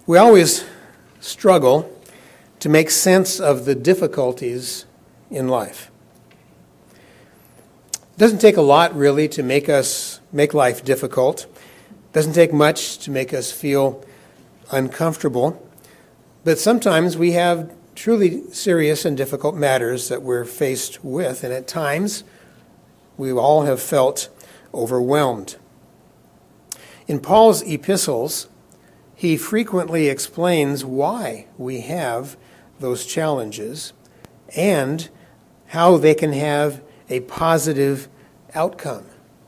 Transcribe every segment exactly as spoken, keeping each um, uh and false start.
We always struggle to make sense of the difficulties in life. It doesn't take a lot, really, to make us make life difficult. It doesn't take much to make us feel uncomfortable. But sometimes we have truly serious and difficult matters that we're faced with, and at times we all have felt overwhelmed. In Paul's epistles, he frequently explains why we have those challenges and how they can have a positive outcome.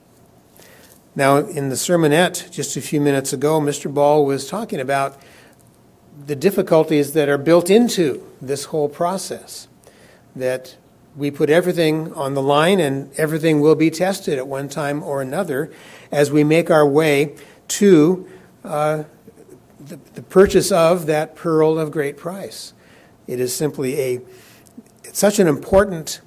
Now, in the sermonette just a few minutes ago, Mister Ball was talking about the difficulties that are built into this whole process, that we put everything on the line and everything will be tested at one time or another as we make our way to uh, the, the purchase of that pearl of great price. It is simply a it's such an important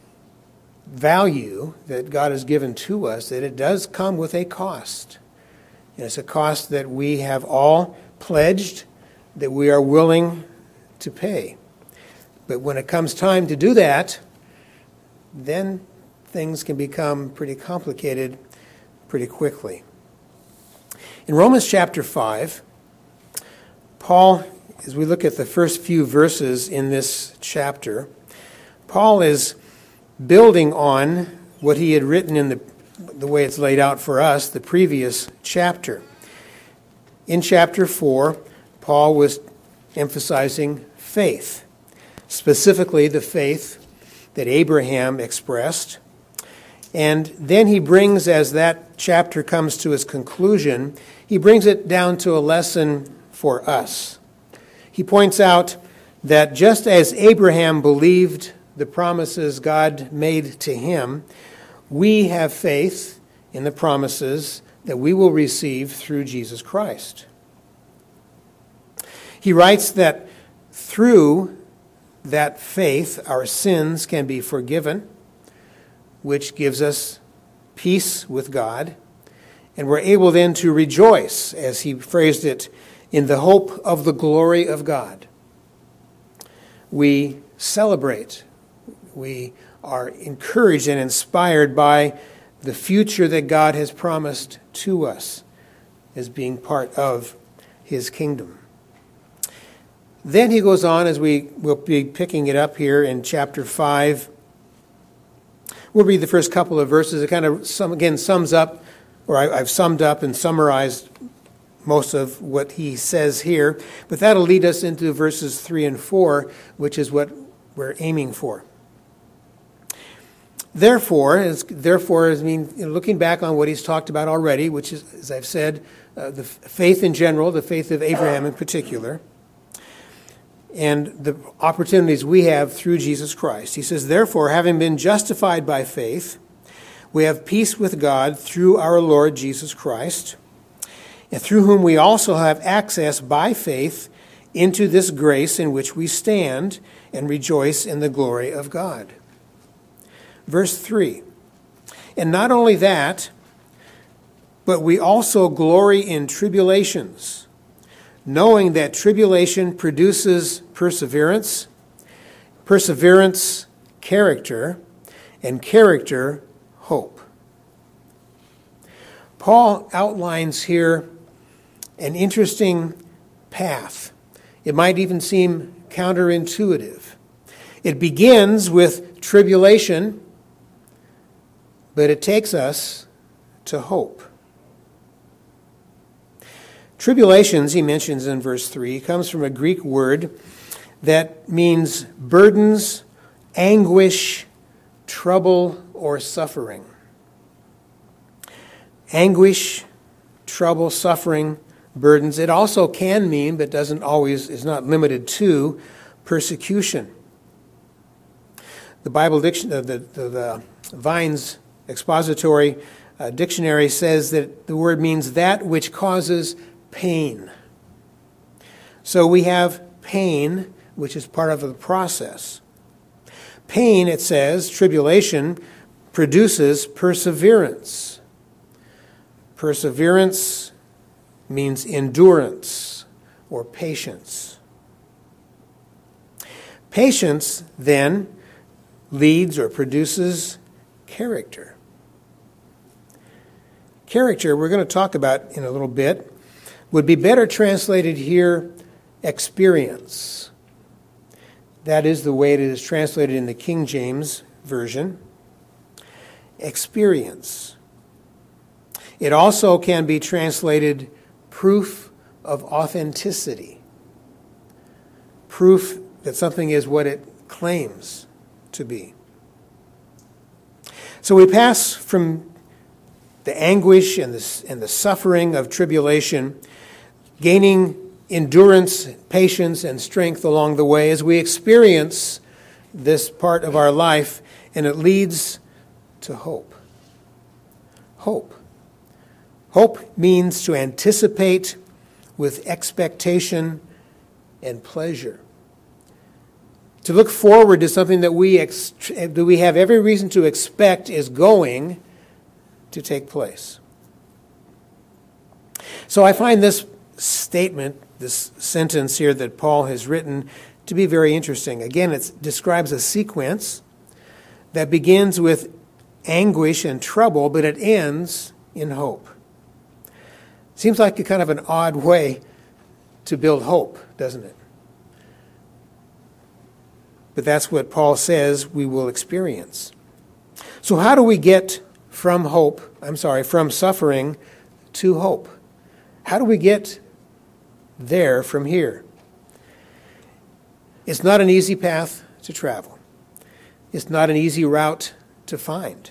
value that God has given to us that it does come with a cost. And it's a cost that we have all pledged that we are willing to pay. But when it comes time to do that, then things can become pretty complicated pretty quickly. In Romans chapter five, Paul, as we look at the first few verses in this chapter, Paul is building on what he had written in the, the way it's laid out for us, the previous chapter. In chapter four, Paul was emphasizing faith, specifically the faith that Abraham expressed. And then he brings, as that chapter comes to its conclusion, he brings it down to a lesson for us. He points out that just as Abraham believed the promises God made to him, we have faith in the promises that we will receive through Jesus Christ. He writes that through that faith, our sins can be forgiven, which gives us peace with God, and we're able then to rejoice, as he phrased it, in the hope of the glory of God. We celebrate. We are encouraged and inspired by the future that God has promised to us as being part of his kingdom. Then he goes on, as we will be picking it up here in chapter five. We'll read the first couple of verses. It kind of, some, again, sums up, or I, I've summed up and summarized most of what he says here. But that'll lead us into verses three and four, which is what we're aiming for. Therefore, as, therefore, I mean, you know, looking back on what he's talked about already, which is, as I've said, uh, the faith in general, the faith of Abraham in particular, and the opportunities we have through Jesus Christ. He says, therefore, having been justified by faith, we have peace with God through our Lord Jesus Christ, and through whom we also have access by faith into this grace in which we stand and rejoice in the glory of God. Verse three, and not only that, but we also glory in tribulations, knowing that tribulation produces perseverance, perseverance, character, and character, hope. Paul outlines here an interesting path. It might even seem counterintuitive. It begins with tribulation, but it takes us to hope. Tribulations, he mentions in verse three, comes from a Greek word that means burdens, anguish, trouble, or suffering. Anguish, trouble, suffering, burdens. It also can mean, but doesn't always, is not limited to, persecution. The Bible diction, the, the, the Vine's expository uh, dictionary says that the word means that which causes pain. So we have pain, which is part of the process. Pain, it says, tribulation, produces perseverance. Perseverance means endurance, or patience. Patience, then, leads or produces character. Character, we're going to talk about in a little bit, would be better translated here, experience. That is the way it is translated in the King James Version. Experience. It also can be translated proof of authenticity. Proof that something is what it claims to be. So we pass from the anguish and the, and the suffering of tribulation, gaining endurance, patience, and strength along the way as we experience this part of our life, and it leads to hope. Hope. Hope means to anticipate with expectation and pleasure. To look forward to something that we ex- that we have every reason to expect is going to take place. So I find this statement, this sentence here that Paul has written, to be very interesting. Again, it describes a sequence that begins with anguish and trouble, but it ends in hope. Seems like a kind of an odd way to build hope, doesn't it? But that's what Paul says we will experience. So how do we get from hope, I'm sorry, from suffering to hope? How do we get there from here? It's not an easy path to travel. It's not an easy route to find.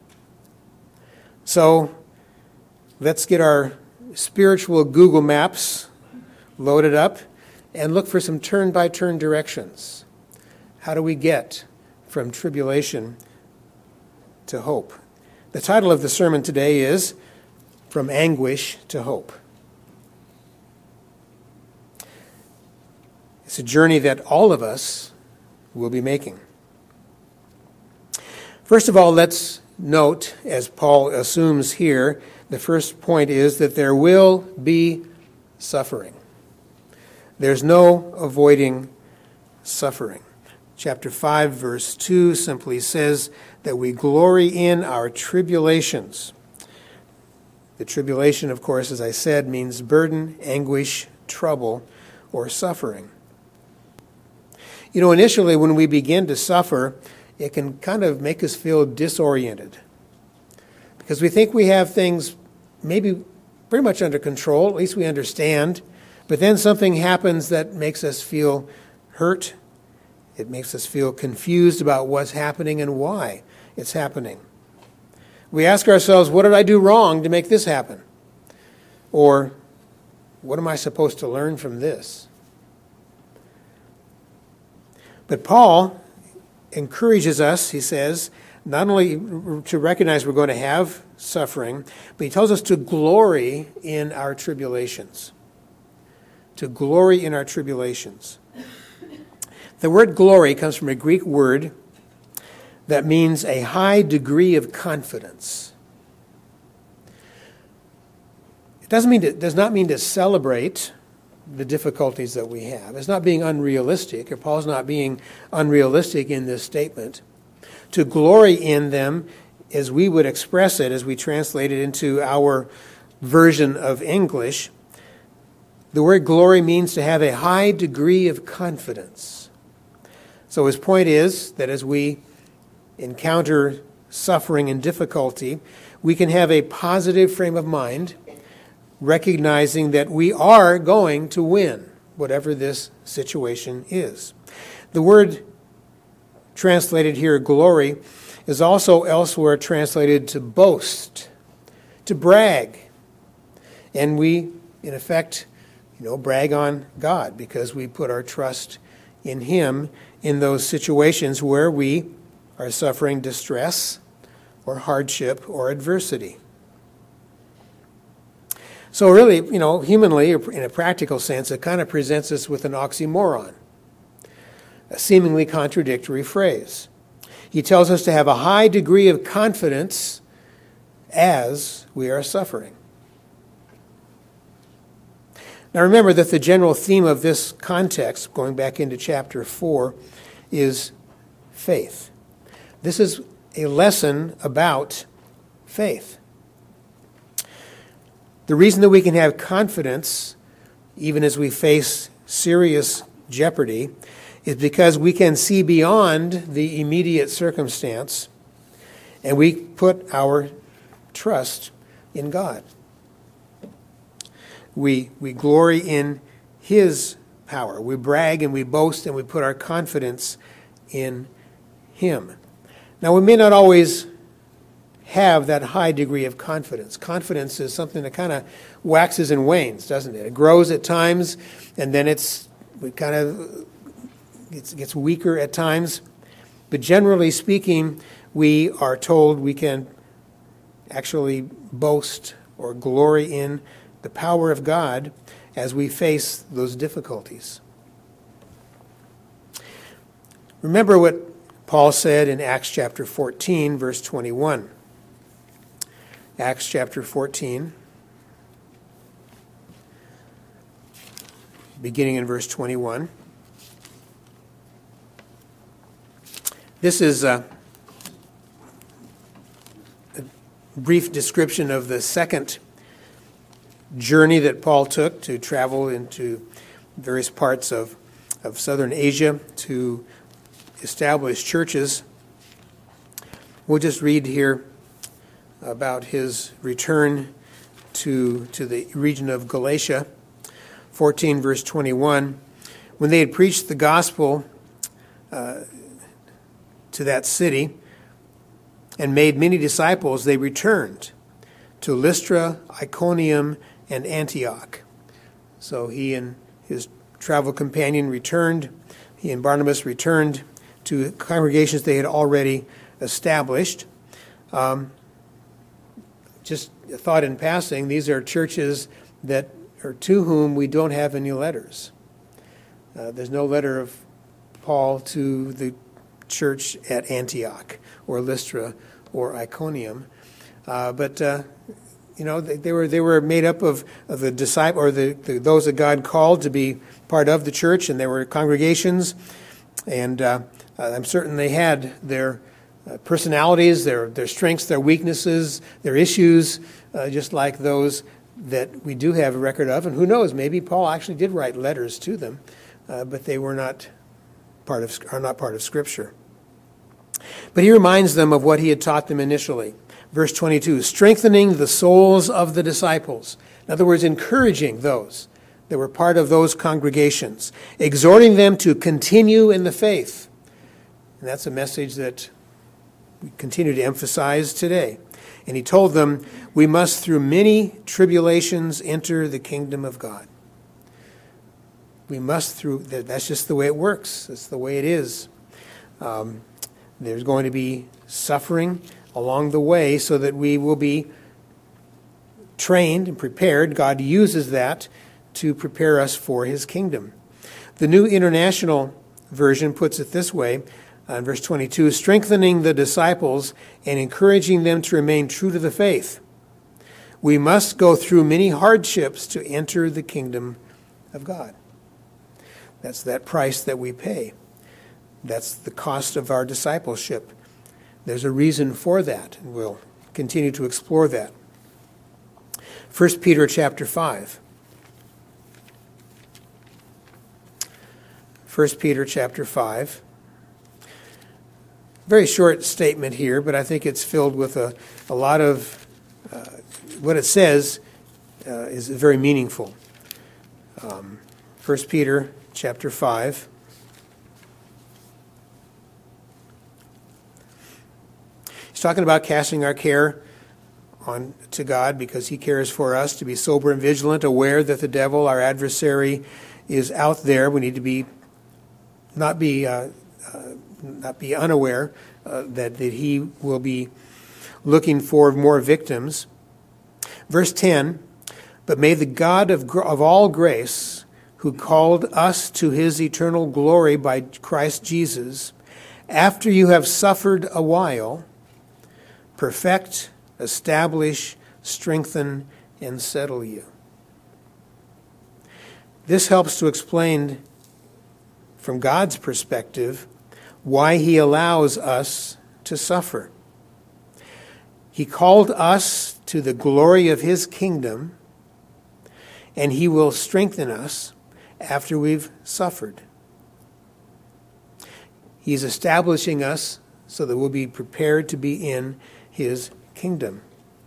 So let's get our spiritual Google Maps loaded up and look for some turn-by-turn directions. How do we get from tribulation to hope? The title of the sermon today is From Anguish to Hope. It's a journey that all of us will be making. First of all, let's note, as Paul assumes here, the first point is that there will be suffering. There's no avoiding suffering. Chapter five, verse two simply says that we glory in our tribulations. The tribulation, of course, as I said, means burden, anguish, trouble, or suffering. You know, initially when we begin to suffer, it can kind of make us feel disoriented because we think we have things maybe pretty much under control, at least we understand, but then something happens that makes us feel hurt. It makes us feel confused about what's happening and why it's happening. We ask ourselves, what did I do wrong to make this happen? Or, what am I supposed to learn from this? But Paul encourages us, he says, not only to recognize we're going to have suffering, but he tells us to glory in our tribulations. To glory in our tribulations. The word glory comes from a Greek word that means a high degree of confidence. It doesn't mean to, does not mean to celebrate the difficulties that we have. It's not being unrealistic, or Paul's not being unrealistic in this statement. To glory in them, as we would express it, as we translate it into our version of English, the word glory means to have a high degree of confidence. So his point is that as we encounter suffering and difficulty, we can have a positive frame of mind, recognizing that we are going to win, whatever this situation is. The word translated here, glory, is also elsewhere translated to boast, to brag. And we, in effect, you know, brag on God because we put our trust in Him in those situations where we are suffering distress or hardship or adversity. So really, you know, humanly, or in a practical sense, it kind of presents us with an oxymoron, a seemingly contradictory phrase. He tells us to have a high degree of confidence as we are suffering. Now remember that the general theme of this context, going back into chapter four, is faith. This is a lesson about faith. The reason that we can have confidence, even as we face serious jeopardy, is because we can see beyond the immediate circumstance, and we put our trust in God. We, we glory in His power. We brag and we boast and we put our confidence in Him. Now, we may not always have that high degree of confidence. Confidence is something that kind of waxes and wanes, doesn't it? It grows at times, and then it's it kind of gets, gets weaker at times. But generally speaking, we are told we can actually boast or glory in the power of God as we face those difficulties. Remember what Paul said in Acts chapter fourteen, verse twenty-one. Acts chapter fourteen, beginning in verse twenty-one. This is a, a brief description of the second journey that Paul took to travel into various parts of, of southern Asia to establish churches. We'll just read here about his return to, to the region of Galatia. fourteen, verse twenty-one. When they had preached the gospel uh, to that city and made many disciples, they returned to Lystra, Iconium, and Antioch. So he and his travel companion returned, he and Barnabas returned to congregations they had already established. Um, just a thought in passing, these are churches that are to whom we don't have any letters. Uh, there's no letter of Paul to the church at Antioch or Lystra or Iconium. Uh, but uh, you know, they, they were they were made up of, of the disciple or the, the those that God called to be part of the church, and there were congregations, and uh, I'm certain they had their uh, personalities, their their strengths, their weaknesses, their issues, uh, just like those that we do have a record of. And who knows, maybe Paul actually did write letters to them, uh, but they were not part of are not part of Scripture. But he reminds them of what he had taught them initially. Verse twenty-two, strengthening the souls of the disciples. In other words, encouraging those that were part of those congregations, exhorting them to continue in the faith. And that's a message that we continue to emphasize today. And he told them, we must through many tribulations enter the kingdom of God. We must through, that's just the way it works. That's the way it is. Um, there's going to be suffering along the way so that we will be trained and prepared. God uses that to prepare us for his kingdom. The New International Version puts it this way, uh, in verse twenty-two, strengthening the disciples and encouraging them to remain true to the faith. We must go through many hardships to enter the kingdom of God. That's that price that we pay. That's the cost of our discipleship. There's a reason for that, and we'll continue to explore that. First Peter chapter five. First Peter chapter five. Very short statement here, but I think it's filled with a, a lot of, uh, what it says uh, is very meaningful. Um, First Peter chapter five. He's talking about casting our care on to God because he cares for us, to be sober and vigilant, aware that the devil, our adversary, is out there. We need to be not be uh, uh, not be unaware uh, that, that he will be looking for more victims. Verse ten, but may the God of, of all grace, who called us to his eternal glory by Christ Jesus, after you have suffered a while, perfect, establish, strengthen, and settle you. This helps to explain, from God's perspective, why he allows us to suffer. He called us to the glory of his kingdom, and he will strengthen us after we've suffered. He's establishing us so that we'll be prepared to be in his kingdom.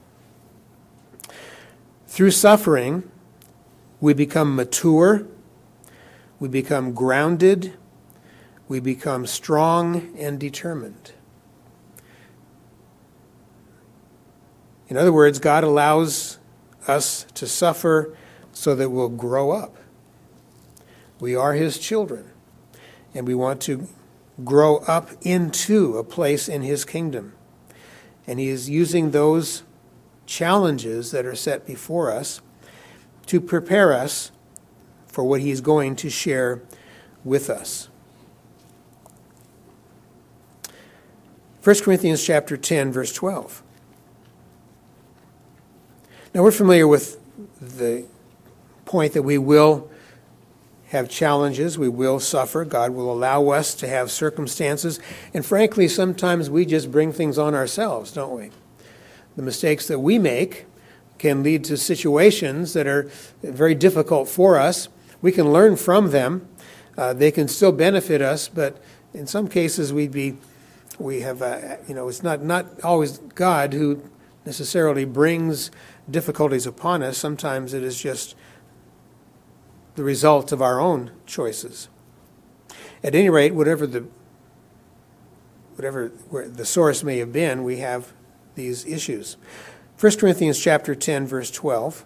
Through suffering, we become mature, we become grounded, we become strong and determined. In other words, God allows us to suffer so that we'll grow up. We are his children, and we want to grow up into a place in his kingdom. And he is using those challenges that are set before us to prepare us for what he's going to share with us. First Corinthians chapter ten, verse twelve. Now we're familiar with the point that we will have challenges, we will suffer. God will allow us to have circumstances. And frankly, sometimes we just bring things on ourselves, don't we? The mistakes that we make can lead to situations that are very difficult for us. We can learn from them. Uh, they can still benefit us, but in some cases we'd be, we have, uh, you know, it's not, not always God who necessarily brings difficulties upon us. Sometimes it is just the result of our own choices. At any rate, whatever the whatever where the source may have been, we have these issues. First Corinthians chapter ten, verse twelve.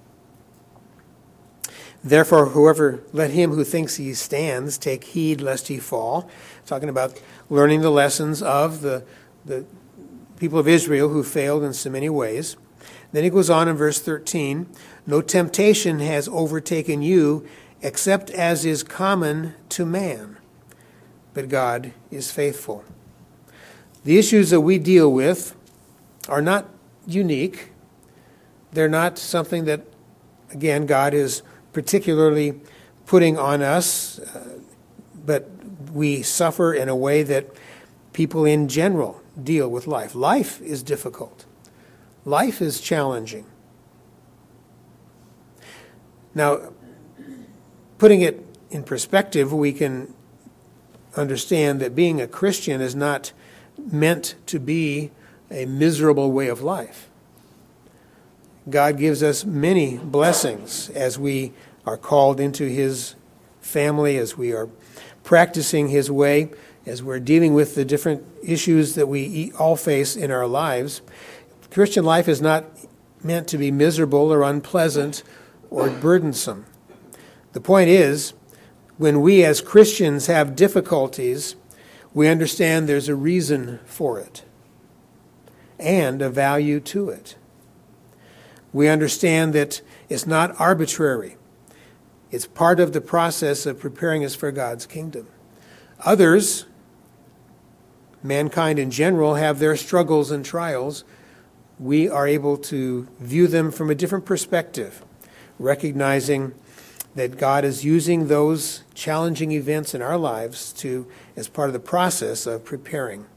Therefore, whoever let him who thinks he stands take heed lest he fall. Talking about learning the lessons of the the people of Israel who failed in so many ways. Then he goes on in verse thirteen, no temptation has overtaken you except as is common to man, but God is faithful. The issues that we deal with are not unique. They're not something that, again, God is particularly putting on us, uh, but we suffer in a way that people in general deal with life. Life is difficult. Life is challenging. Now, putting it in perspective, we can understand that being a Christian is not meant to be a miserable way of life. God gives us many blessings as we are called into his family, as we are practicing his way, as we're dealing with the different issues that we all face in our lives. Christian life is not meant to be miserable or unpleasant or burdensome. The point is, when we as Christians have difficulties, we understand there's a reason for it and a value to it. We understand that it's not arbitrary. It's part of the process of preparing us for God's kingdom. Others, mankind in general, have their struggles and trials. We are able to view them from a different perspective, recognizing that God is using those challenging events in our lives to, as part of the process of preparing.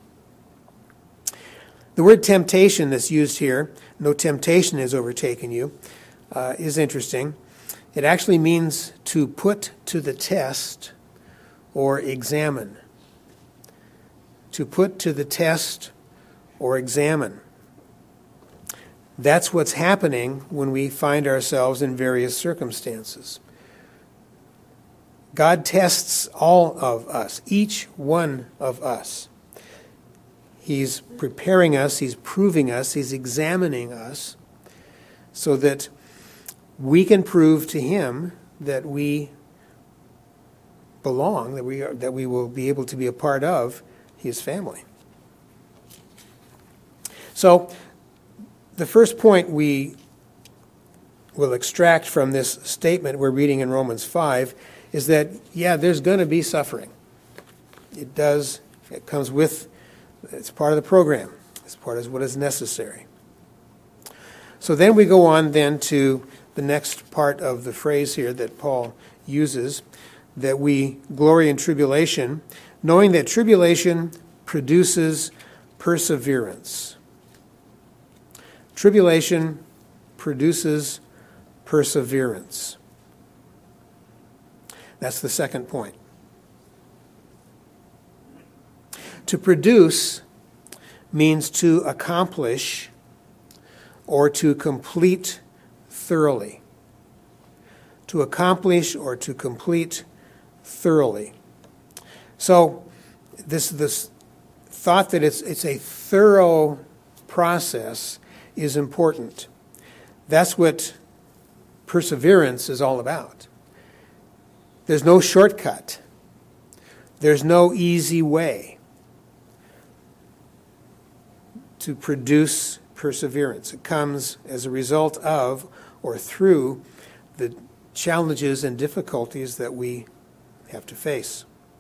The word temptation that's used here, no temptation has overtaken you, uh, is interesting. It actually means to put to the test or examine. To put to the test or examine. That's what's happening when we find ourselves in various circumstances. God tests all of us, each one of us. He's preparing us, he's proving us, he's examining us so that we can prove to him that we belong, that we are, that we will be able to be a part of his family. So, the first point we will extract from this statement we're reading in Romans five is that, yeah, there's going to be suffering. It does, it comes with, it's part of the program. It's part of what is necessary. So then we go on then to the next part of the phrase here that Paul uses, that we glory in tribulation, knowing that tribulation produces perseverance. Tribulation produces perseverance. That's the second point. To produce means to accomplish or to complete thoroughly. To accomplish or to complete thoroughly. So this this thought that it's it's a thorough process is important. That's what perseverance is all about. There's no shortcut. There's no easy way to produce perseverance. It comes as a result of or through the challenges and difficulties that we have to face.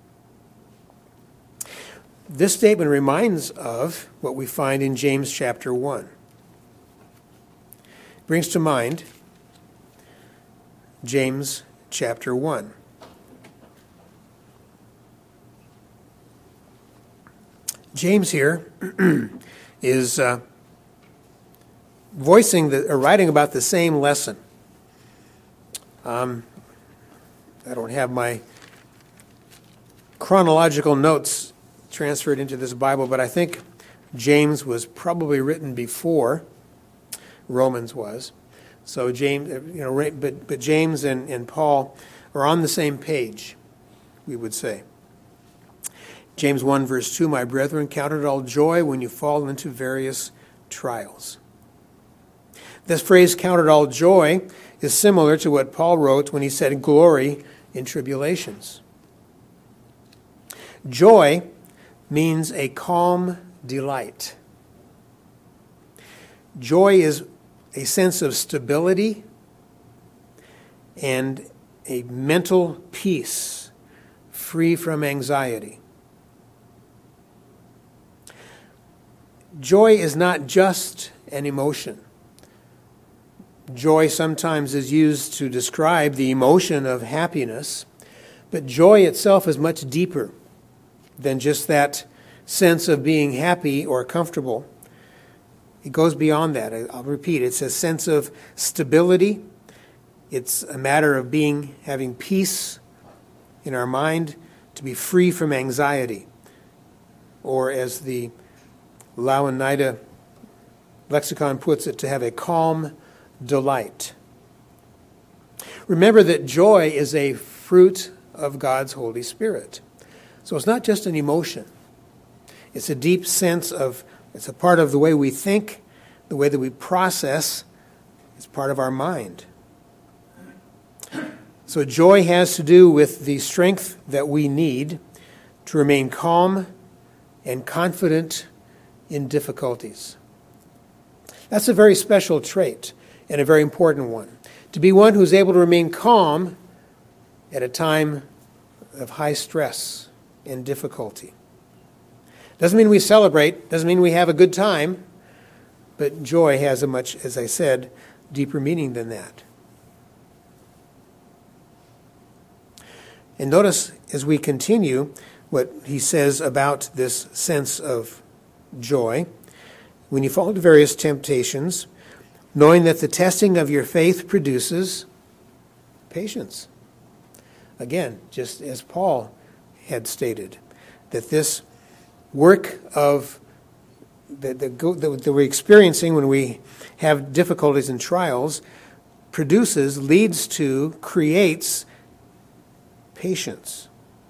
This statement reminds of what we find in James chapter one. It brings to mind James chapter one. James here is uh, voicing the, or writing about the same lesson. Um, I don't have my chronological notes transferred into this Bible, but I think James was probably written before Romans was. So James, you know, but but James and, and Paul are on the same page, we would say. James one verse two, my brethren, count it all joy when you fall into various trials. This phrase, count it all joy, is similar to what Paul wrote when he said glory in tribulations. Joy means a calm delight. Joy is a sense of stability and a mental peace, free from anxiety. Joy is not just an emotion. Joy sometimes is used to describe the emotion of happiness, but joy itself is much deeper than just that sense of being happy or comfortable. It goes beyond that. I'll repeat, it's a sense of stability. It's a matter of being, having peace in our mind, to be free from anxiety. Or as the Louw-Nida lexicon puts it, to have a calm delight. Remember that joy is a fruit of God's Holy Spirit. So it's not just an emotion. It's a deep sense of, it's a part of the way we think, the way that we process. It's part of our mind. So joy has to do with the strength that we need to remain calm and confident in difficulties. That's a very special trait and a very important one. To be one who's able to remain calm at a time of high stress and difficulty. Doesn't mean we celebrate, doesn't mean we have a good time, but joy has a much, as I said, deeper meaning than that. And notice as we continue what he says about this sense of joy. When you fall into various temptations, knowing that the testing of your faith produces patience. Again, just as Paul had stated, that this work of that, that, that we're experiencing when we have difficulties and trials produces, leads to, creates patience.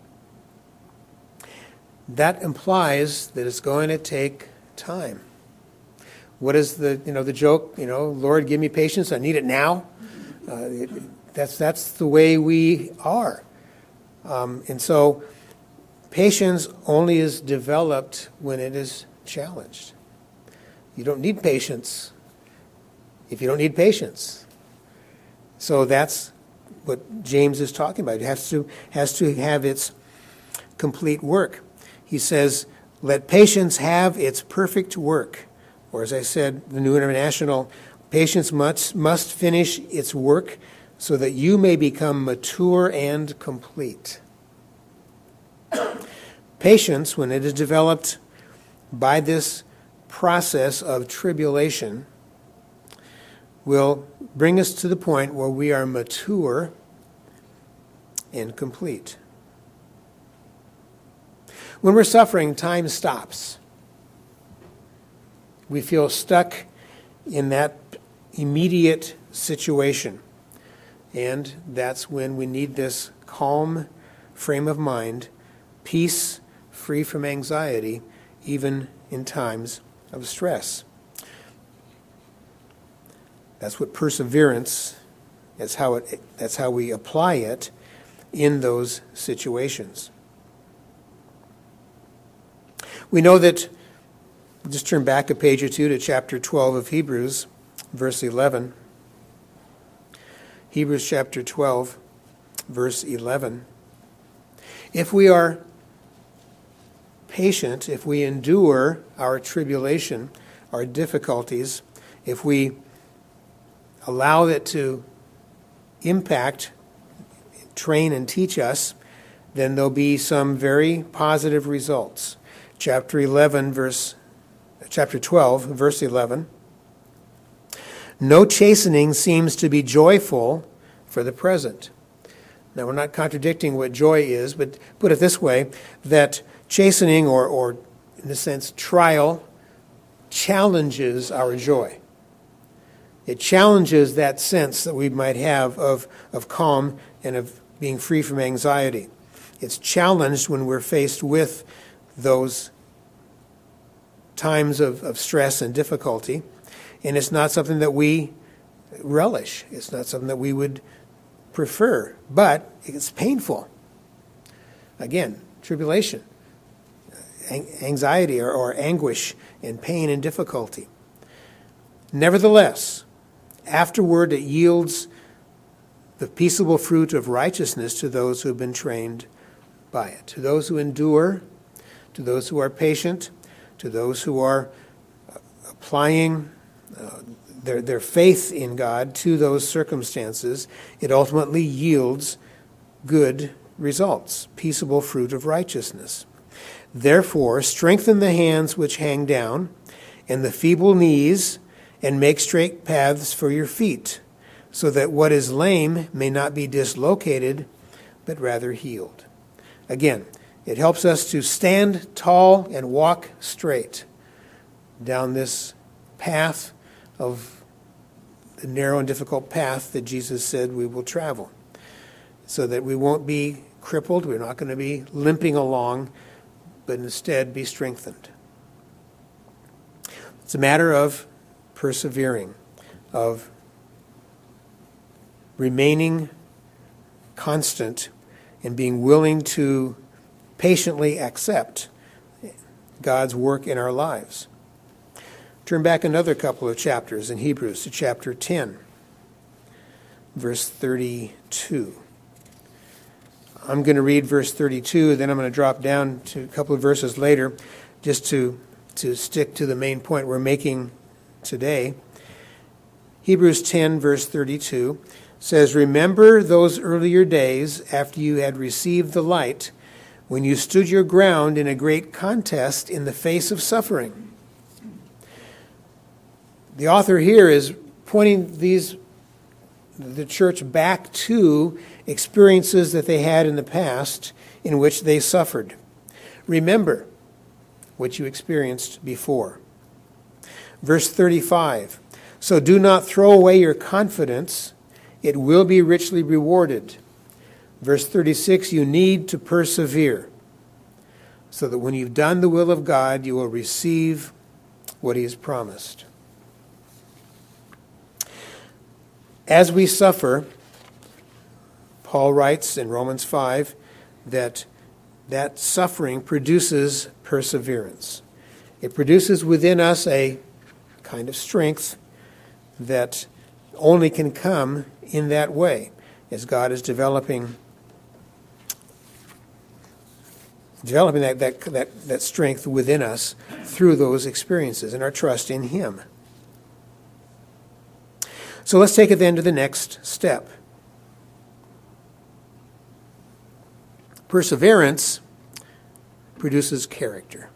That implies that it's going to take time. What is the, you know, the joke, you know, Lord, give me patience, I need it now. Uh, it, that's, that's the way we are. Um, and so patience only is developed when it is challenged. You don't need patience if you don't need patience. So that's what James is talking about. It has to, has to have its complete work. He says, let patience have its perfect work. Or as I said, the New International Patience must, must finish its work so that you may become mature and complete. Patience, when it is developed by this process of tribulation, will bring us to the point where we are mature and complete. When we're suffering, time stops. We feel stuck in that immediate situation. And that's when we need this calm frame of mind, peace, free from anxiety, even in times of stress. That's what perseverance, that's how it, that's how we apply it in those situations. We know that, just turn back a page or two to chapter twelve of Hebrews, verse eleven. Hebrews chapter twelve, verse eleven. If we are patient, if we endure our tribulation, our difficulties, if we allow it to impact, train, and teach us, then there'll be some very positive results. Chapter eleven, verse, chapter twelve, verse eleven. No chastening seems to be joyful for the present. Now, we're not contradicting what joy is, but put it this way, that chastening, or, or in a sense, trial, challenges our joy. It challenges that sense that we might have of, of calm and of being free from anxiety. It's challenged when we're faced with those times of, of stress and difficulty. And it's not something that we relish. It's not something that we would prefer. But it's painful. Again, tribulation, anxiety or, or anguish and pain and difficulty. Nevertheless, afterward it yields the peaceable fruit of righteousness to those who have been trained by it, to those who endure, to those who are patient, to those who are applying uh, their, their faith in God to those circumstances. It ultimately yields good results, peaceable fruit of righteousness. Therefore, strengthen the hands which hang down, and the feeble knees, and make straight paths for your feet, so that what is lame may not be dislocated, but rather healed. Again, it helps us to stand tall and walk straight down this path of the narrow and difficult path that Jesus said we will travel, so that we won't be crippled, we're not going to be limping along, but instead be strengthened. It's a matter of persevering, of remaining constant and being willing to patiently accept God's work in our lives. Turn back another couple of chapters in Hebrews to chapter ten, verse thirty-two. I'm going to read verse thirty-two, then I'm going to drop down to a couple of verses later just to, to stick to the main point we're making today. Hebrews ten, verse thirty-two says, "Remember those earlier days after you had received the light, when you stood your ground in a great contest in the face of suffering." The author here is pointing these the church back to experiences that they had in the past in which they suffered. Remember what you experienced before. Verse thirty-five, "So do not throw away your confidence, it will be richly rewarded." Verse thirty-six, "You need to persevere, so that when you've done the will of God, you will receive what he has promised." As we suffer, Paul writes in Romans five that that suffering produces perseverance. It produces within us a kind of strength that only can come in that way, as God is developing developing that, that, that, that strength within us through those experiences and our trust in him. So let's take it then to the next step. Perseverance produces character.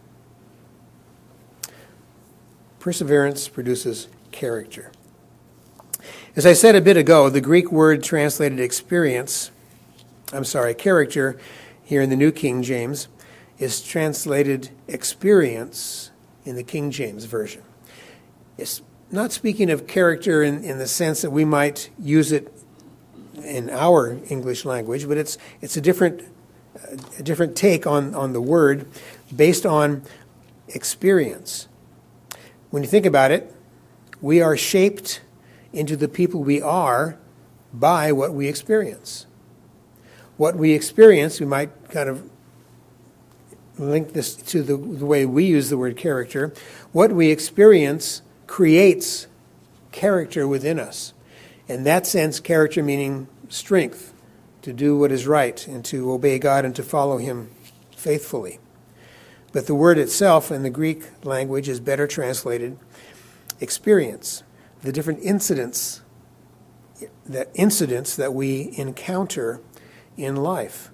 Perseverance produces character. As I said a bit ago, the Greek word translated experience, I'm sorry, character, here in the New King James, is translated experience in the King James Version. It's not speaking of character in, in the sense that we might use it in our English language, but it's it's a different a different take on, on the word based on experience. When you think about it, we are shaped into the people we are by what we experience. What we experience, we might kind of link this to the, the way we use the word character. What we experience creates character within us. In that sense, character meaning strength to do what is right and to obey God and to follow Him faithfully. But the word itself in the Greek language is better translated experience. The different incidents, that incidents that we encounter in life.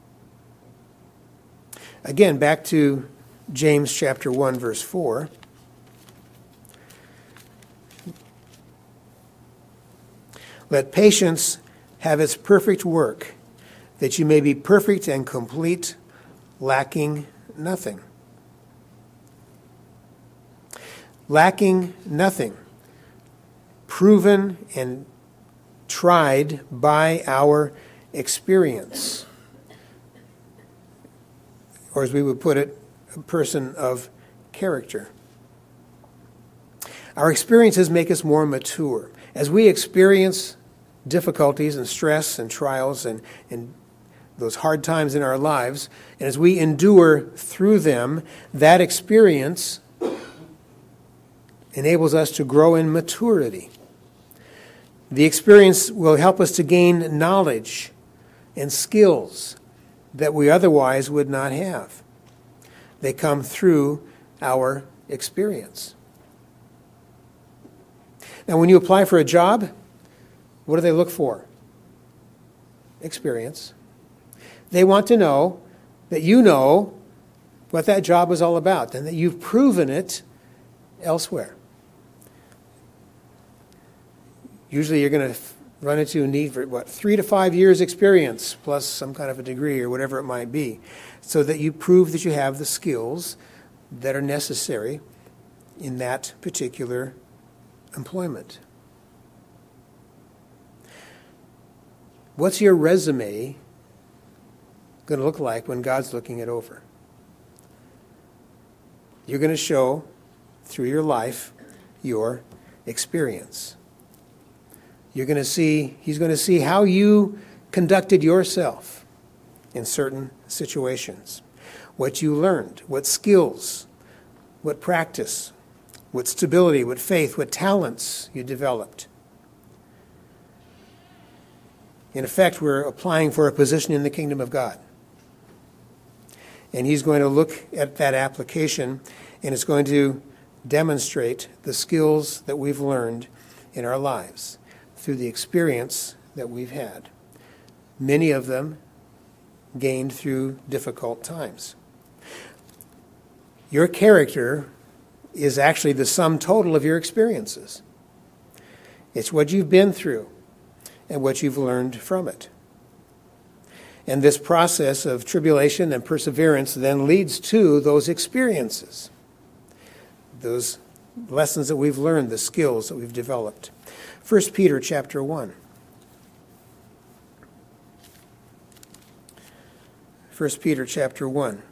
Again, back to James chapter one, verse four. Let patience have its perfect work, that you may be perfect and complete, lacking nothing. Lacking nothing. Proven and tried by our experience. Or as we would put it, a person of character. Our experiences make us more mature. As we experience difficulties and stress and trials and, and those hard times in our lives, and as we endure through them, that experience enables us to grow in maturity. The experience will help us to gain knowledge and skills that we otherwise would not have. They come through our experience. Now, when you apply for a job, what do they look for? Experience. They want to know that you know what that job is all about and that you've proven it elsewhere. Usually you're going to run into a need for, what, three to five years experience plus some kind of a degree or whatever it might be, so that you prove that you have the skills that are necessary in that particular employment. What's your resume going to look like when God's looking it over? You're going to show through your life your experience. You're going to see, he's going to see how you conducted yourself in certain situations, what you learned, what skills, what practice, what stability, what faith, what talents you developed. In effect, we're applying for a position in the kingdom of God. And he's going to look at that application, and it's going to demonstrate the skills that we've learned in our lives through the experience that we've had. Many of them gained through difficult times. Your character is actually the sum total of your experiences. It's what you've been through and what you've learned from it. And this process of tribulation and perseverance then leads to those experiences, those lessons that we've learned, the skills that we've developed. First Peter chapter one. First Peter chapter one.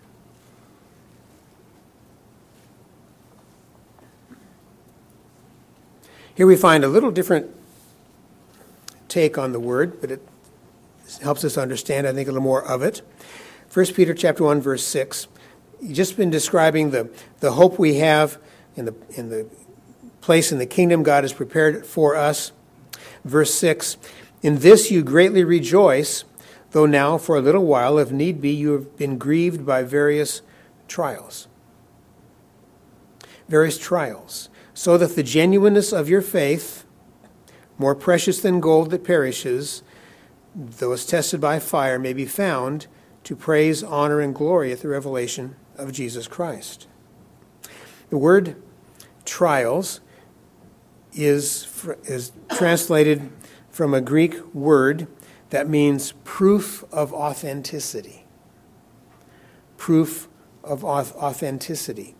Here we find a little different take on the word, but it helps us understand, I think, a little more of it. First Peter chapter one, verse six. You've just been describing the, the hope we have in the in the place in the kingdom God has prepared for us. Verse six, in this you greatly rejoice, though now for a little while, if need be, you have been grieved by various trials. Various trials, so that the genuineness of your faith, more precious than gold that perishes, though it's tested by fire, may be found to praise, honor, and glory at the revelation of Jesus Christ. The word trials is, is translated from a Greek word that means proof of authenticity. Proof of authenticity.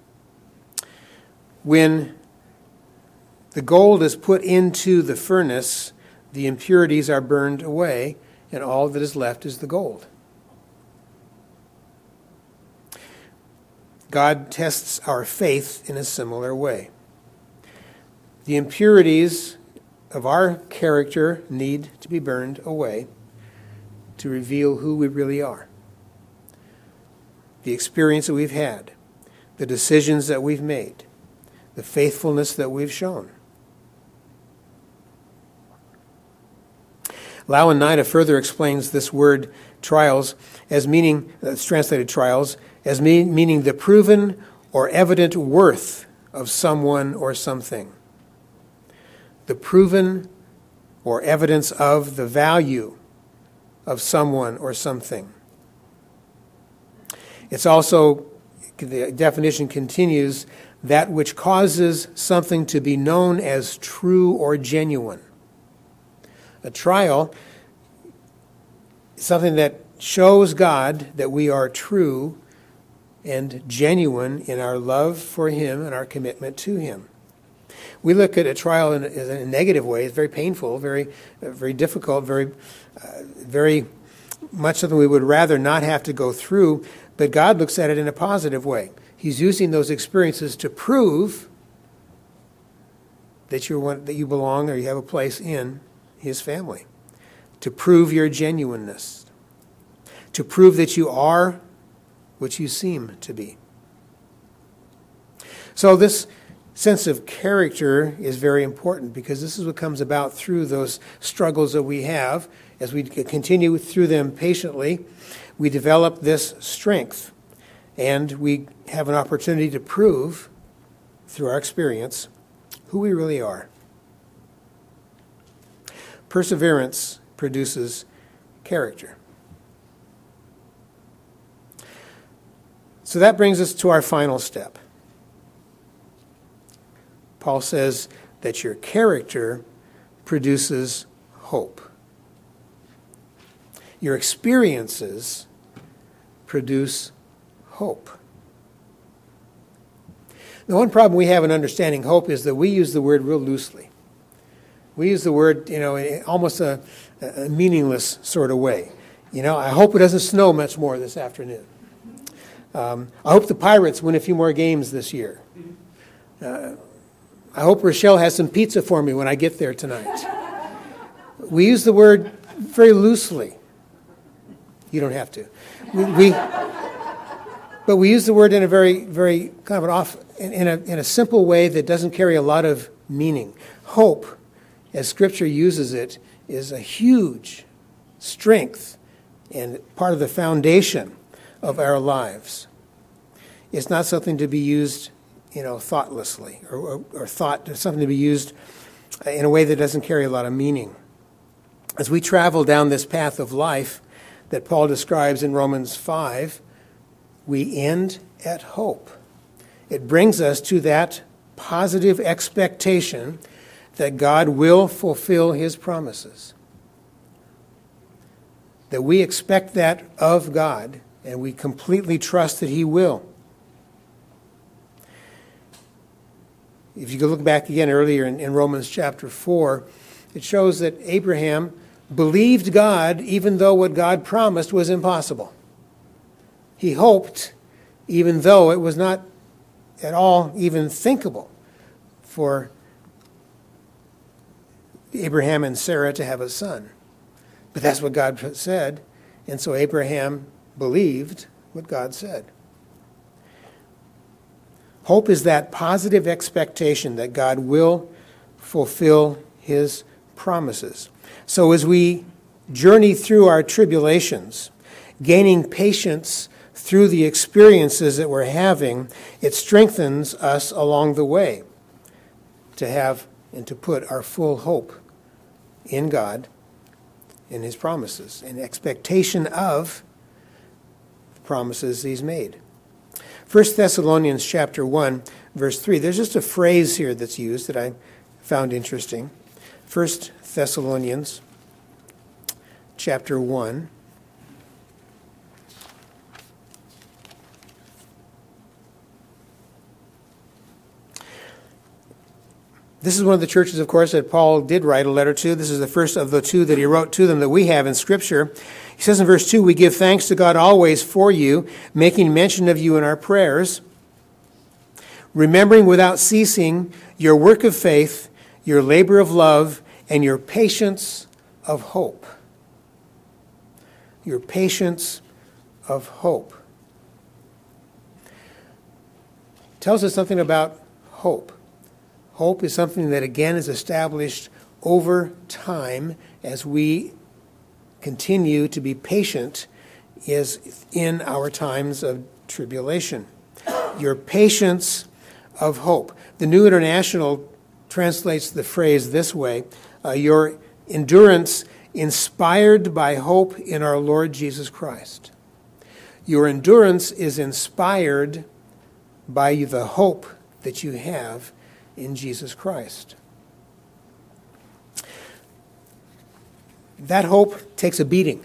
When the gold is put into the furnace, the impurities are burned away, and all that is left is the gold. God tests our faith in a similar way. The impurities of our character need to be burned away to reveal who we really are. The experience that we've had, the decisions that we've made, the faithfulness that we've shown. Louw-Nida further explains this word trials as meaning, it's translated trials, as mean, meaning the proven or evident worth of someone or something. The proven or evidence of the value of someone or something. It's also, the definition continues, that which causes something to be known as true or genuine. A trial is something that shows God that we are true and genuine in our love for Him and our commitment to Him. We look at a trial in a, in a negative way. It's very painful, very, uh, very difficult, very, uh, very much something we would rather not have to go through. But God looks at it in a positive way. He's using those experiences to prove that you're one, that you belong or you have a place in His family, to prove your genuineness, to prove that you are what you seem to be. So this sense of character is very important because this is what comes about through those struggles that we have. As we continue through them patiently, we develop this strength, and we have an opportunity to prove through our experience who we really are. Perseverance produces character. So that brings us to our final step. Paul says that your character produces hope. Your experiences produce hope. The one problem we have in understanding hope is that we use the word real loosely. We use the word, you know, in almost a, a meaningless sort of way. You know, I hope it doesn't snow much more this afternoon. Um, I hope the Pirates win a few more games this year. Uh, I hope Rochelle has some pizza for me when I get there tonight. We use the word very loosely. You don't have to. We, we but we use the word in a very, very kind of an off, in, in a in a simple way that doesn't carry a lot of meaning. Hope, as Scripture uses it, is a huge strength and part of the foundation of our lives. It's not something to be used, you know, thoughtlessly, or, or, or thought, something to be used in a way that doesn't carry a lot of meaning. As we travel down this path of life that Paul describes in Romans five, we end at hope. It brings us to that positive expectation that God will fulfill His promises. That we expect that of God, and we completely trust that He will. If you go look back again earlier in, in Romans chapter four, it shows that Abraham believed God even though what God promised was impossible. He hoped even though it was not at all even thinkable for Abraham and Sarah to have a son. But that's what God said, and so Abraham believed what God said. Hope is that positive expectation that God will fulfill His promises. So as we journey through our tribulations, gaining patience through the experiences that we're having, it strengthens us along the way to have and to put our full hope in God and his promises, an expectation of the promises he's made. First Thessalonians chapter one, verse three. There's just a phrase here that's used that I found interesting. First Thessalonians chapter one. This is one of the churches, of course, that Paul did write a letter to. This is the first of the two that he wrote to them that we have in Scripture. He says in verse two, "We give thanks to God always for you, making mention of you in our prayers, remembering without ceasing your work of faith, your labor of love, and your patience of hope." Your patience of hope. Tells us something about hope. Hope is something that, again, is established over time as we continue to be patient is in our times of tribulation. Your patience of hope. The New International translates the phrase this way, uh, your endurance inspired by hope in our Lord Jesus Christ. Your endurance is inspired by the hope that you have in Jesus Christ. That hope takes a beating.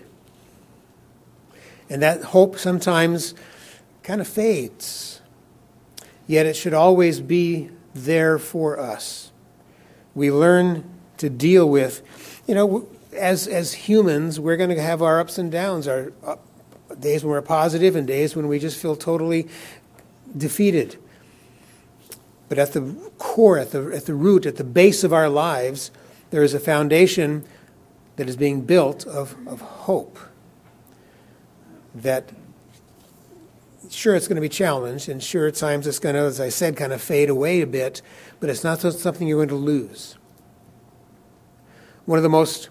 And that hope sometimes kind of fades. Yet it should always be there for us. We learn to deal with, you know, as as humans, we're going to have our ups and downs, our uh, days when we're positive and days when we just feel totally defeated. But at the core, at the at the root, at the base of our lives, there is a foundation that is being built of, of hope. That, sure, it's going to be challenged, and sure, at times it's going to, as I said, kind of fade away a bit, but it's not something you're going to lose. One of the most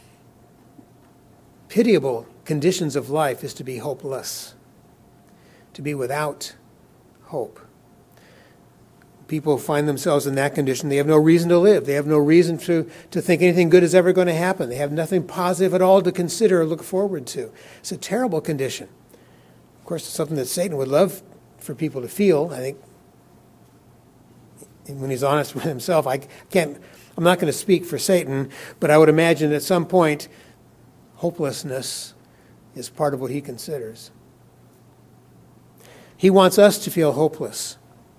pitiable conditions of life is to be hopeless, to be without hope. People find themselves in that condition. They have no reason to live. They have no reason to, to think anything good is ever going to happen. They have nothing positive at all to consider or look forward to. It's a terrible condition. Of course, it's something that Satan would love for people to feel. I think when he's honest with himself, I can't, I'm not going to speak for Satan, but I would imagine at some point, hopelessness is part of what he considers. He wants us to feel hopeless.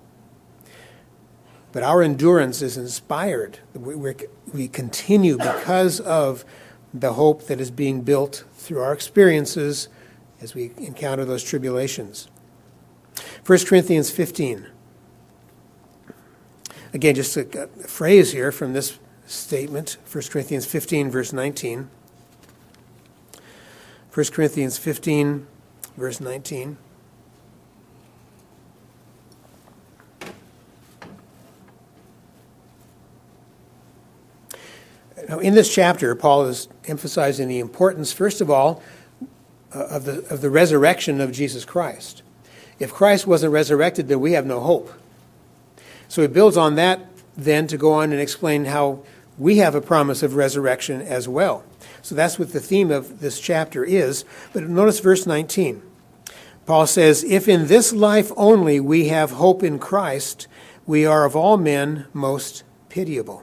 But our endurance is inspired. We, we, we continue because of the hope that is being built through our experiences as we encounter those tribulations. First Corinthians fifteen. Again, just a, a phrase here from this statement. First Corinthians fifteen, verse nineteen. First Corinthians fifteen, verse nineteen. Now, in this chapter, Paul is emphasizing the importance, first of all, uh, of the of the resurrection of Jesus Christ. If Christ wasn't resurrected, then we have no hope. So he builds on that then to go on and explain how we have a promise of resurrection as well. So that's what the theme of this chapter is. But notice verse nineteen. Paul says, "If in this life only we have hope in Christ, we are of all men most pitiable."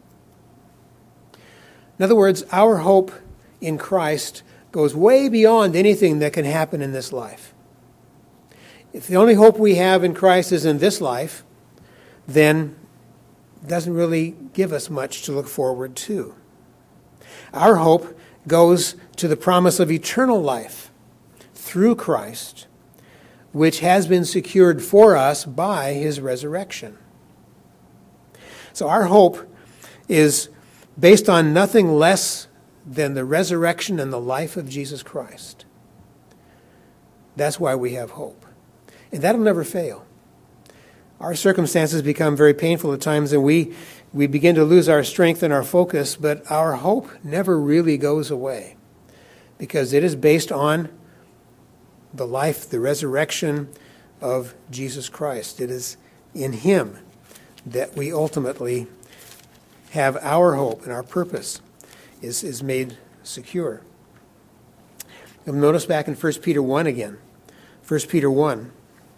In other words, our hope in Christ goes way beyond anything that can happen in this life. If the only hope we have in Christ is in this life, then it doesn't really give us much to look forward to. Our hope goes to the promise of eternal life through Christ, which has been secured for us by his resurrection. So our hope is based on nothing less than the resurrection and the life of Jesus Christ. That's why we have hope. And that'll never fail. Our circumstances become very painful at times, and we, we begin to lose our strength and our focus, but our hope never really goes away because it is based on the life, the resurrection of Jesus Christ. It is in him that we ultimately have our hope and our purpose. is, is made secure. You'll notice back in First Peter one again. First Peter one,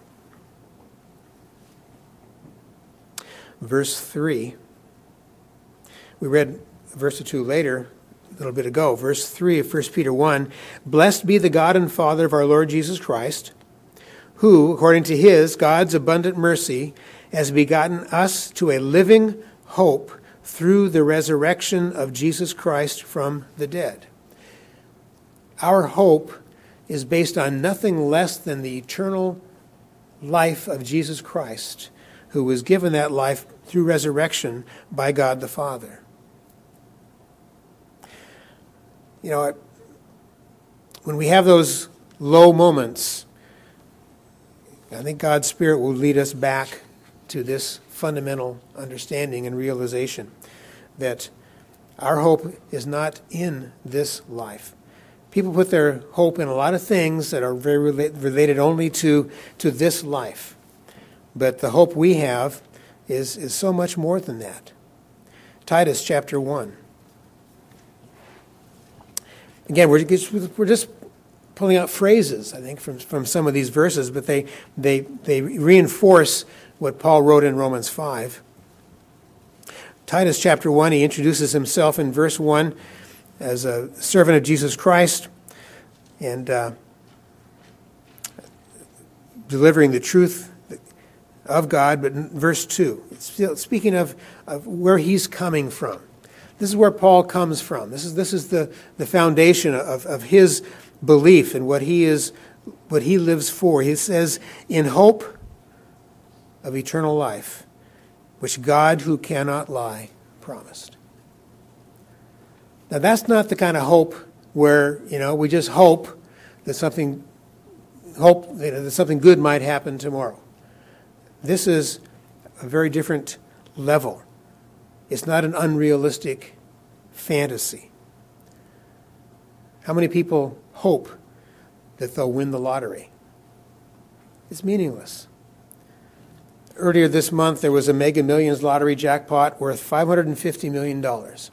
verse three. We read a verse or two later, a little bit ago. Verse three of First Peter one, "Blessed be the God and Father of our Lord Jesus Christ, who, according to his, God's abundant mercy, has begotten us to a living hope through the resurrection of Jesus Christ from the dead." Our hope is based on nothing less than the eternal life of Jesus Christ, who was given that life through resurrection by God the Father. You know, when we have those low moments, I think God's Spirit will lead us back to this fundamental understanding and realization that our hope is not in this life. People put their hope in a lot of things that are very rela- related only to, to this life. But the hope we have is, is so much more than that. Titus chapter one. Again, we're just, we're just pulling out phrases, I think, from, from some of these verses, but they, they, they reinforce what Paul wrote in Romans five. Titus chapter one, he introduces himself in verse one as a servant of Jesus Christ and uh, delivering the truth of God. But in verse two, it's still speaking of, of where he's coming from. This is where Paul comes from. This is this is the, the foundation of, of his belief and what he is, what he lives for. He says, "In hope of eternal life, which God, who cannot lie, promised." Now, that's not the kind of hope where, you know, we just hope that something hope you know, that something good might happen tomorrow. This is a very different level. It's not an unrealistic fantasy. How many people hope that they'll win the lottery? It's meaningless. Earlier this month, there was a Mega Millions lottery jackpot worth five hundred fifty million dollars.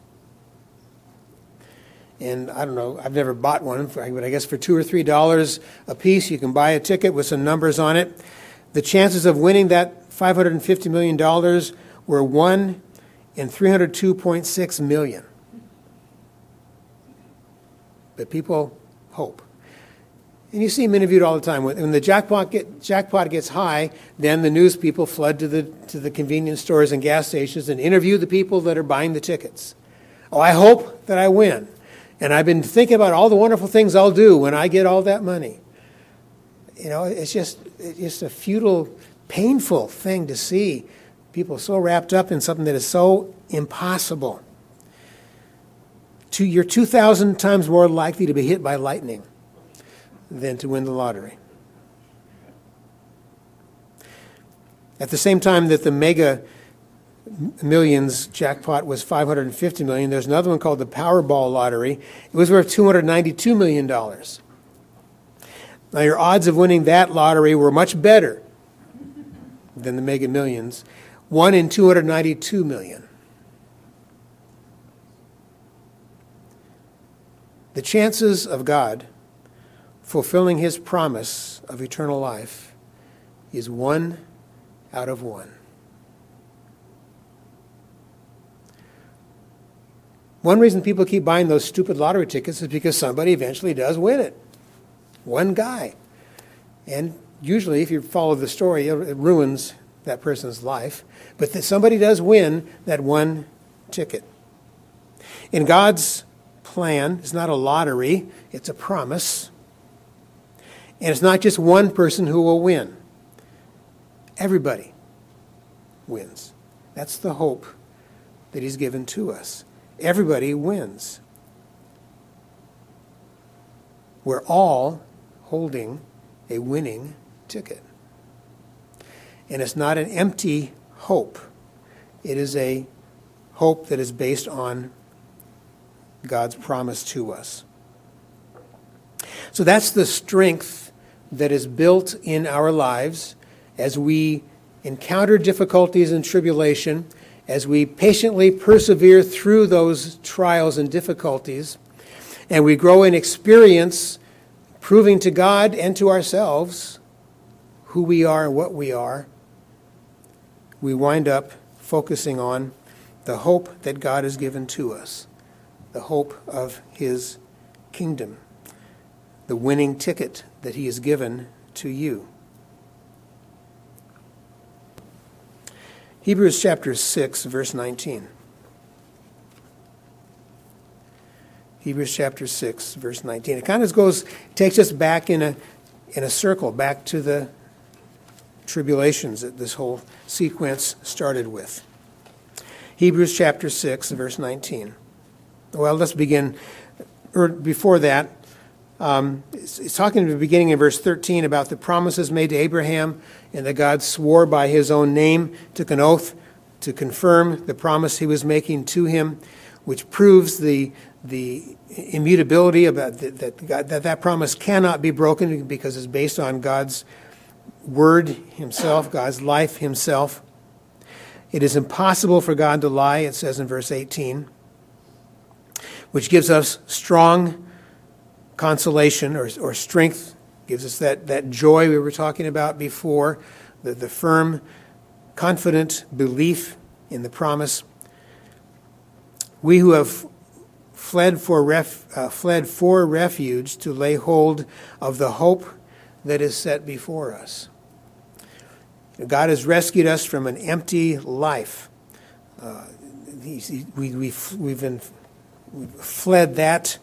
And I don't know, I've never bought one, but I guess for two or three dollars a piece, you can buy a ticket with some numbers on it. The chances of winning that five hundred fifty million dollars were one in three hundred two point six million. But people hope. And you see them interviewed all the time. When the jackpot get, jackpot gets high, then the news people flood to the to the convenience stores and gas stations and interview the people that are buying the tickets. Oh, I hope that I win. And I've been thinking about all the wonderful things I'll do when I get all that money. You know, it's just it's just a futile, painful thing to see people so wrapped up in something that is so impossible. You're two thousand times more likely to be hit by lightning than to win the lottery. At the same time that the Mega Millions jackpot was five hundred fifty million dollars, there's another one called the Powerball lottery. It was worth two hundred ninety-two million dollars. Now, your odds of winning that lottery were much better than the Mega Millions. One in two hundred ninety-two million. The chances of God fulfilling his promise of eternal life is one out of one. One reason people keep buying those stupid lottery tickets is because somebody eventually does win it. One guy. And usually, if you follow the story, it ruins that person's life. But that somebody does win that one ticket. In God's plan, it's not a lottery, it's a promise. And it's not just one person who will win. Everybody wins. That's the hope that he's given to us. Everybody wins. We're all holding a winning ticket. And it's not an empty hope. It is a hope that is based on God's promise to us. So that's the strength that is built in our lives as we encounter difficulties and tribulation, as we patiently persevere through those trials and difficulties, and we grow in experience, proving to God and to ourselves who we are and what we are, we wind up focusing on the hope that God has given to us, the hope of his kingdom, the winning ticket that he has given to you. Hebrews chapter six, verse nineteen. Hebrews chapter six, verse nineteen. It kind of goes, takes us back in a in a circle, back to the tribulations that this whole sequence started with. Hebrews chapter six, verse nineteen. Well, let's begin, or before that, um, it's, it's talking in the beginning in verse thirteen about the promises made to Abraham, and that God swore by his own name, took an oath to confirm the promise he was making to him, which proves the the immutability about that that, God, that that promise cannot be broken because it's based on God's word himself, God's life himself. It is impossible for God to lie, it says in verse eighteen, which gives us strong consolation or, or strength, gives us that, that joy we were talking about before, the, the firm, confident belief in the promise. We who have fled for ref, uh, fled for refuge to lay hold of the hope that is set before us. God has rescued us from an empty life. Uh, he, he, we, we've, we've, been, we've fled that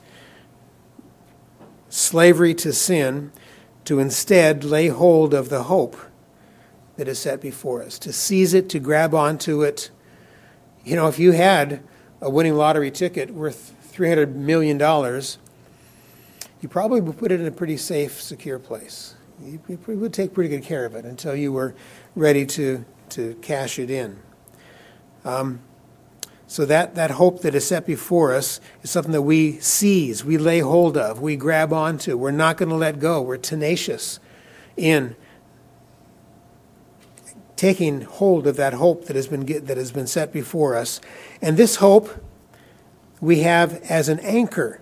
slavery to sin to instead lay hold of the hope that is set before us, to seize it, to grab onto it. You know, if you had a winning lottery ticket worth three hundred million dollars, you probably would put it in a pretty safe, secure place. You, you would take pretty good care of it until you were ready to, to cash it in. Um, so that, that hope that is set before us is something that we seize, we lay hold of, we grab onto. We're not going to let go. We're tenacious in taking hold of that hope that has been that has been set before us. And this hope we have as an anchor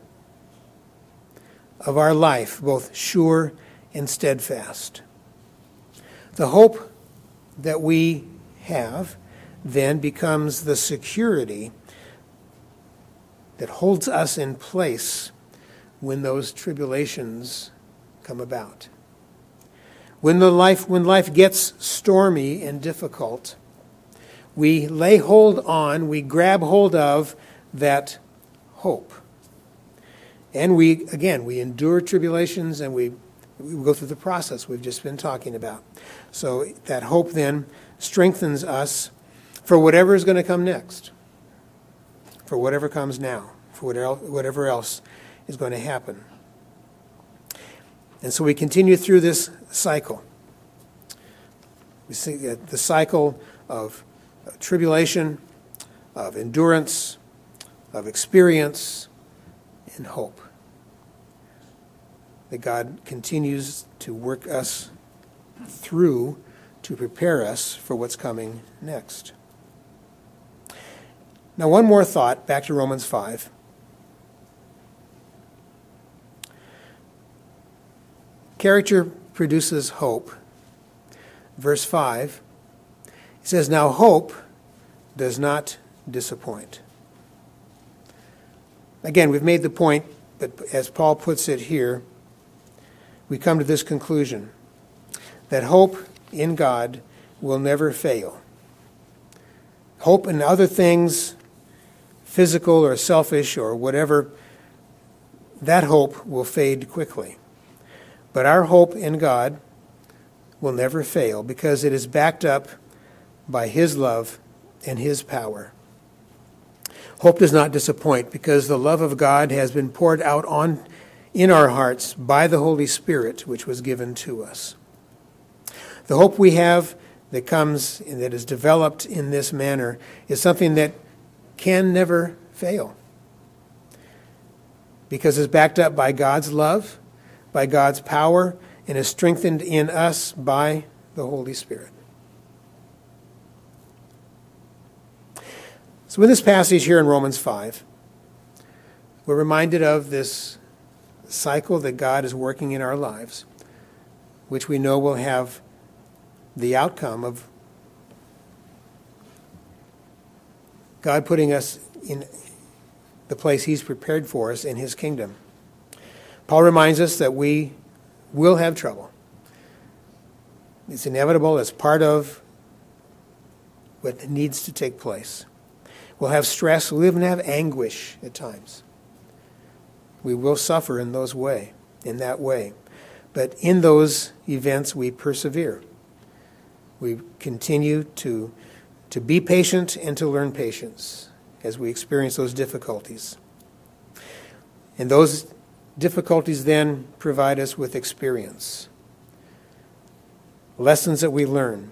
of our life, both sure and steadfast. The hope that we have then becomes the security that holds us in place when those tribulations come about. When the life when life gets stormy and difficult, we lay hold on, we grab hold of that hope. And we, again, we endure tribulations and we, we go through the process we've just been talking about. So that hope then strengthens us for whatever is going to come next, for whatever comes now, for whatever else is going to happen. And so we continue through this cycle. We see the cycle of tribulation, of endurance, of experience, and hope. That God continues to work us through to prepare us for what's coming next. Now, one more thought, back to Romans five. Character produces hope. Verse five, it says, "Now hope does not disappoint." Again, we've made the point, but as Paul puts it here, we come to this conclusion, that hope in God will never fail. Hope in other things, physical or selfish or whatever, that hope will fade quickly. But our hope in God will never fail because it is backed up by his love and his power. Hope does not disappoint because the love of God has been poured out on in our hearts by the Holy Spirit, which was given to us. The hope we have that comes and that is developed in this manner is something that can never fail because it's backed up by God's love, by God's power, and is strengthened in us by the Holy Spirit. So in this passage here in Romans five, we're reminded of this cycle that God is working in our lives, which we know will have the outcome of God putting us in the place he's prepared for us in his kingdom. Paul reminds us that we will have trouble. It's inevitable. It's part of what needs to take place. We'll have stress. We'll even have anguish at times. We will suffer in those way, in that way. But in those events, we persevere. We continue to, to be patient and to learn patience as we experience those difficulties. And those difficulties then provide us with experience, lessons that we learn,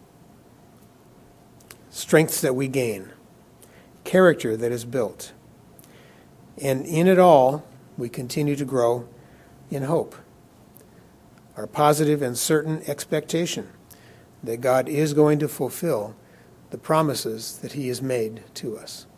strengths that we gain, character that is built. And in it all, we continue to grow in hope, our positive and certain expectation that God is going to fulfill the promises that he has made to us.